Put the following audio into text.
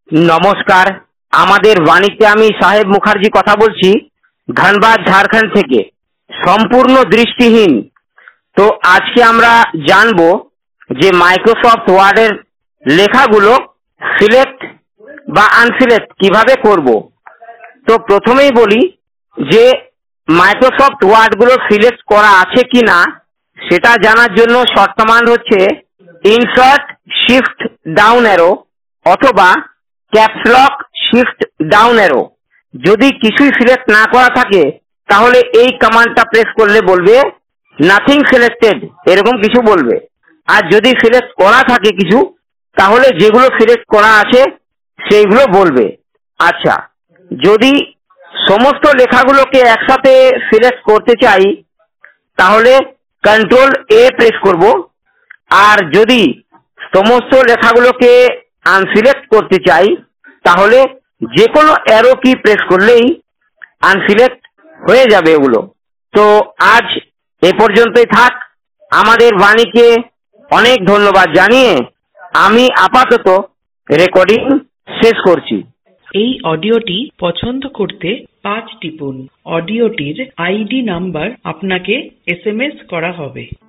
নমস্কার, আমাদের বাণীতে আমি সাহেব মুখার্জি কথা বলছি ধানবাদ ঝাড়খণ্ড থেকে। সম্পূর্ণ দৃষ্টিহীন। তো আজকে আমরা জানবো যে মাইক্রোসফট ওয়ার্ডের লেখাগুলো সিলেক্ট বা আনসিলেক্ট কিভাবে করব। তো প্রথমেই বলি যে মাইক্রোসফট ওয়ার্ডগুলো সিলেক্ট করা আছে কি না সেটা জানার জন্য শর্ট কমান্ড হচ্ছে ইনসার্ট শিফট ডাউন অ্যারো অথবা caps lock shift down arrow. যদি কিছুই সিলেক্ট না করা থাকে তাহলে এই কমান্ডটা প্রেস করলে বলবে নাথিং সিলেক্টেড, এরকম কিছু বলবে। আর যদি সিলেক্ট করা থাকে কিছু তাহলে যেগুলো সিলেক্ট করা আছে সেইগুলো বলবে। আচ্ছা, যদি সমস্ত লেখাগুলোকে একসাথে সিলেক্ট করতে চাই তাহলে কন্ট্রোল এ প্রেস করব। আর যদি সমস্ত লেখাগুলোকে আনসিলেক্ট করতে চাই তাহলে যে কোনো অ্যারো কি প্রেস করলেই আনসিলেক্ট হয়ে যাবে ওগুলো। তো আজ এ পর্যন্তই থাক। আমাদের বাণীকে অনেক ধন্যবাদ জানিয়ে আমি আপাতত রেকর্ডিং শেষ করছি। এই অডিওটি পছন্দ করতে 5 টিপুন। অডিওটির আইডি নাম্বার আপনাকে SMS করা হবে।